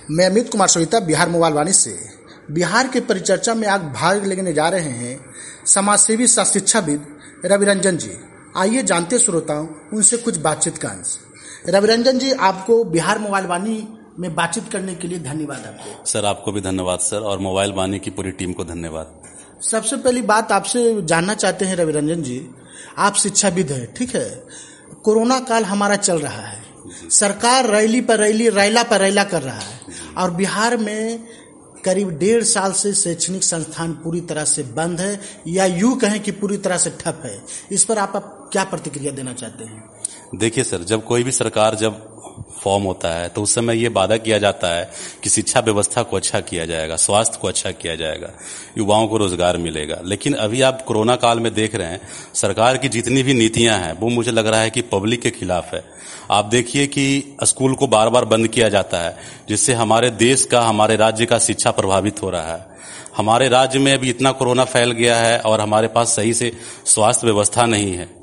मैं अमित कुमार सोहिता, बिहार मोबाइल वाणी से। बिहार के परिचर्चा में आज भाग लेने जा रहे हैं समाजसेवी सह शिक्षाविद रविरंजन जी। आइए जानते श्रोताओं उनसे कुछ बातचीत का अंश। रविरंजन जी, आपको बिहार मोबाइल वाणी में बातचीत करने के लिए धन्यवाद। आपको सर, आपको भी धन्यवाद सर, और मोबाइल वाणी की पूरी टीम को धन्यवाद। सबसे पहली बात आपसे जानना चाहते हैं रविरंजन जी, आप शिक्षाविद हैं, ठीक है। कोरोना काल हमारा चल रहा है, सरकार रैली पर रैली, रैला पर रैला कर रहा है, और बिहार में करीब 1.5 साल से शैक्षणिक संस्थान पूरी तरह से बंद है, या यूं कहें कि पूरी तरह से ठप है। इस पर आप क्या प्रतिक्रिया देना चाहते हैं? देखिए सर, जब कोई भी सरकार जब फॉर्म होता है तो उस समय ये वादा किया जाता है कि शिक्षा व्यवस्था को अच्छा किया जाएगा, स्वास्थ्य को अच्छा किया जाएगा, युवाओं को रोजगार मिलेगा। लेकिन अभी आप कोरोना काल में देख रहे हैं सरकार की जितनी भी नीतियां हैं वो मुझे लग रहा है कि पब्लिक के खिलाफ है। आप देखिए कि स्कूल को बार बार बंद किया जाता है, जिससे हमारे देश का, हमारे राज्य का शिक्षा प्रभावित हो रहा है। हमारे राज्य में अभी इतना कोरोना फैल गया है और हमारे पास सही से स्वास्थ्य व्यवस्था नहीं है,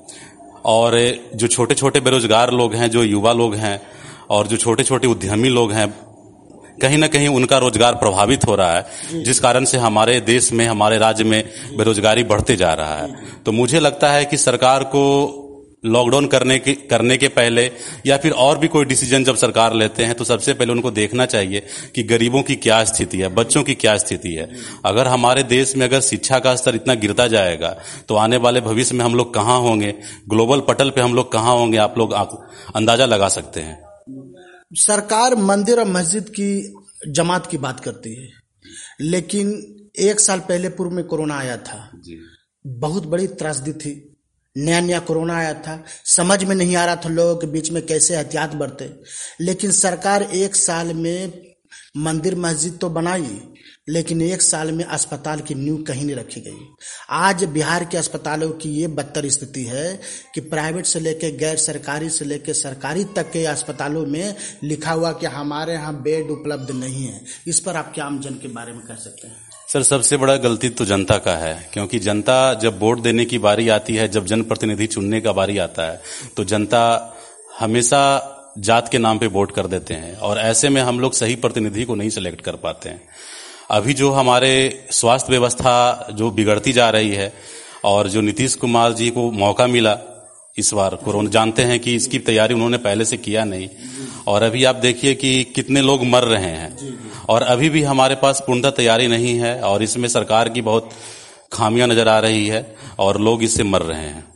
और जो छोटे छोटे बेरोजगार लोग हैं, जो युवा लोग हैं और जो छोटे छोटे उद्यमी लोग हैं, कहीं ना कहीं उनका रोजगार प्रभावित हो रहा है, जिस कारण से हमारे देश में, हमारे राज्य में बेरोजगारी बढ़ते जा रहा है। तो मुझे लगता है कि सरकार को लॉकडाउन करने के पहले या फिर और भी कोई डिसीजन जब सरकार लेते हैं तो सबसे पहले उनको देखना चाहिए कि गरीबों की क्या स्थिति है, बच्चों की क्या स्थिति है। अगर हमारे देश में अगर शिक्षा का स्तर इतना गिरता जाएगा तो आने वाले भविष्य में हम लोग कहाँ होंगे, ग्लोबल पटल पे हम लोग कहाँ होंगे, आप लोग अंदाजा लगा सकते हैं। सरकार मंदिर और मस्जिद की जमात की बात करती है, लेकिन 1 साल पहले पूर्व में कोरोना आया था जी। बहुत बड़ी त्रासदी थी, नया नया कोरोना आया था, समझ में नहीं आ रहा था लोगों के बीच में कैसे एहतियात बरते। लेकिन सरकार 1 साल में मंदिर मस्जिद तो बनाई, लेकिन 1 साल में अस्पताल की नींव कहीं नहीं रखी गई। आज बिहार के अस्पतालों की ये बदतर स्थिति है कि प्राइवेट से लेकर गैर सरकारी से लेकर सरकारी तक के अस्पतालों में लिखा हुआ कि हमारे यहाँ बेड उपलब्ध नहीं है। इस पर आप क्या आम जन के बारे में कह सकते हैं? सर, सबसे बड़ा गलती तो जनता का है, क्योंकि जनता जब वोट देने की बारी आती है, जब जनप्रतिनिधि चुनने का बारी आता है तो जनता हमेशा जात के नाम पे वोट कर देते हैं, और ऐसे में हम लोग सही प्रतिनिधि को नहीं सिलेक्ट कर पाते हैं। अभी जो हमारे स्वास्थ्य व्यवस्था जो बिगड़ती जा रही है, और जो नीतीश कुमार जी को मौका मिला इस बार कोरोना, जानते हैं कि इसकी तैयारी उन्होंने पहले से किया नहीं, और अभी आप देखिए कि कितने लोग मर रहे हैं, और अभी भी हमारे पास पूर्णतः तैयारी नहीं है, और इसमें सरकार की बहुत खामियां नजर आ रही है और लोग इससे मर रहे हैं।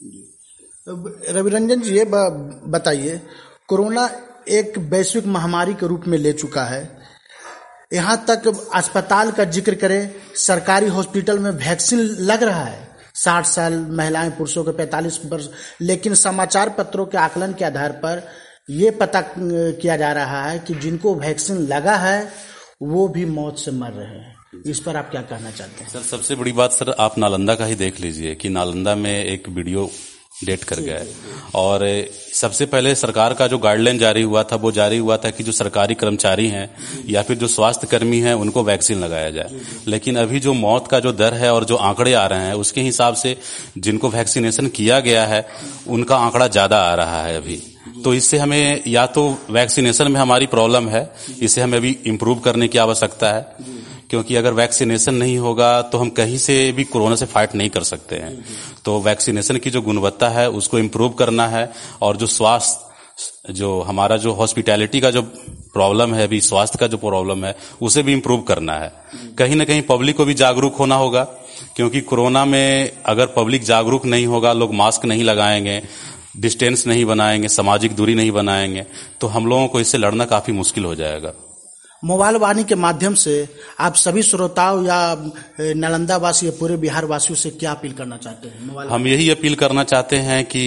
रविरंजन जी, ये बताइए, कोरोना एक वैश्विक महामारी के रूप में ले चुका है। यहाँ तक अस्पताल का जिक्र करें, सरकारी हॉस्पिटल में वैक्सीन लग रहा है 60 साल महिलाएं, पुरुषों के 45 वर्ष, लेकिन समाचार पत्रों के आकलन के आधार पर ये पता किया जा रहा है कि जिनको वैक्सीन लगा है वो भी मौत से मर रहे हैं। इस पर आप क्या कहना चाहते हैं? सर, सबसे बड़ी बात सर, आप नालंदा का ही देख लीजिए कि नालंदा में एक वीडियो डेट कर गया है, और सबसे पहले सरकार का जो गाइडलाइन जारी हुआ था वो जारी हुआ था कि जो सरकारी कर्मचारी हैं या फिर जो स्वास्थ्य कर्मी हैं उनको वैक्सीन लगाया जाए। लेकिन अभी जो मौत का जो दर है और जो आंकड़े आ रहे हैं उसके हिसाब से जिनको वैक्सीनेशन किया गया है उनका आंकड़ा ज्यादा आ रहा है अभी। तो इससे हमें, या तो वैक्सीनेशन में हमारी प्रॉब्लम है, इसे हमें अभी इम्प्रूव करने की आवश्यकता है, क्योंकि अगर वैक्सीनेशन नहीं होगा तो हम कहीं से भी कोरोना से फाइट नहीं कर सकते हैं। तो वैक्सीनेशन की जो गुणवत्ता है उसको इम्प्रूव करना है, और जो स्वास्थ्य, जो हमारा जो हॉस्पिटैलिटी का जो प्रॉब्लम है, अभी स्वास्थ्य का जो प्रॉब्लम है उसे भी इम्प्रूव करना है। कहीं ना कहीं पब्लिक को भी जागरूक होना होगा, क्योंकि कोरोना में अगर पब्लिक जागरूक नहीं होगा, लोग मास्क नहीं लगाएंगे, डिस्टेंस नहीं बनाएंगे, सामाजिक दूरी नहीं बनाएंगे, तो हम लोगों को इससे लड़ना काफी मुश्किल हो जाएगा। मोबाइल वाणी के माध्यम से आप सभी श्रोताओं या नालंदा वासी या पूरे बिहार वासियों से क्या अपील करना चाहते हैं? हम यही अपील करना चाहते हैं कि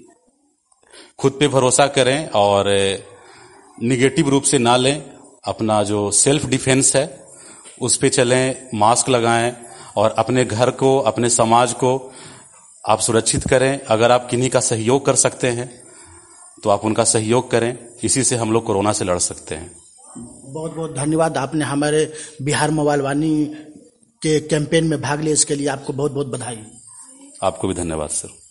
खुद पे भरोसा करें और निगेटिव रूप से ना लें, अपना जो सेल्फ डिफेंस है उस पे चलें, मास्क लगाएं, और अपने घर को, अपने समाज को आप सुरक्षित करें। अगर आप किन्हीं का सहयोग कर सकते हैं तो आप उनका सहयोग करें, इसी से हम लोग कोरोना से लड़ सकते हैं। बहुत बहुत धन्यवाद, आपने हमारे बिहार मोबाइल वाणी के कैंपेन में भाग लिया, इसके लिए आपको बहुत बहुत बधाई। आपको भी धन्यवाद सर।